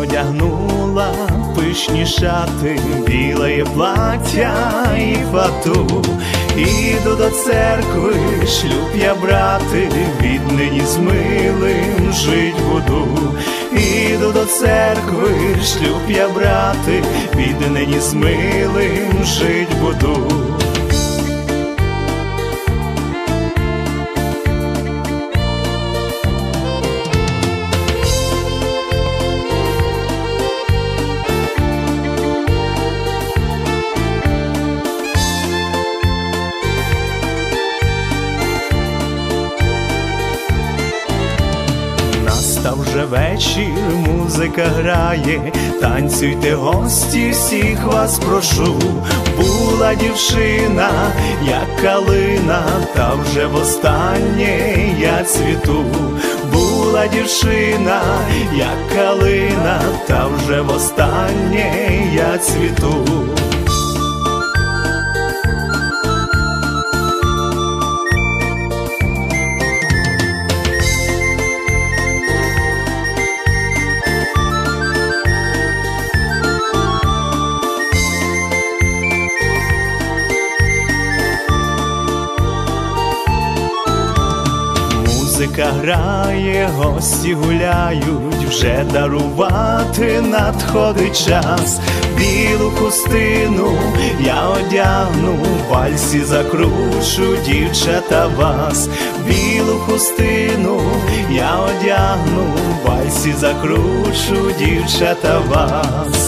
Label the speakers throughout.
Speaker 1: одягнула пишні шати, біле плаття і фату. Іду до церкви, шлюб я брати, віднині з милим жить буду. Іду до церкви, шлюб я брати, віднині з милим жить буду. Настав вже вечір, музика грає, танцюйте, гості, всіх вас прошу. Була дівчина, як калина, та вже востаннє я цвіту. Була дівчина, як калина, та вже востаннє я цвіту. Музика грає, гості гуляють, вже дарувати надходить час. Білу хустину я одягну, в вальсі закручу, дівчата, вас. Білу хустину я одягну, в вальсі закручу, дівчата, вас.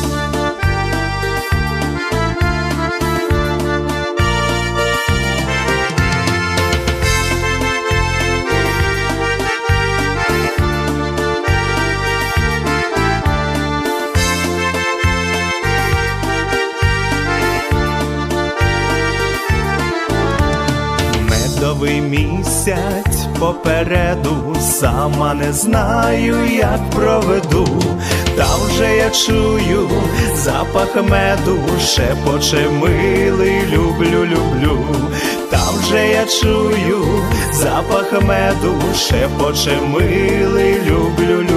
Speaker 1: Медовий місяць попереду, сама не знаю, як проведу. Та вже я чую запах меду, шепоче милий, люблю, люблю. Та вже я чую запах меду, шепоче милий, люблю, люблю.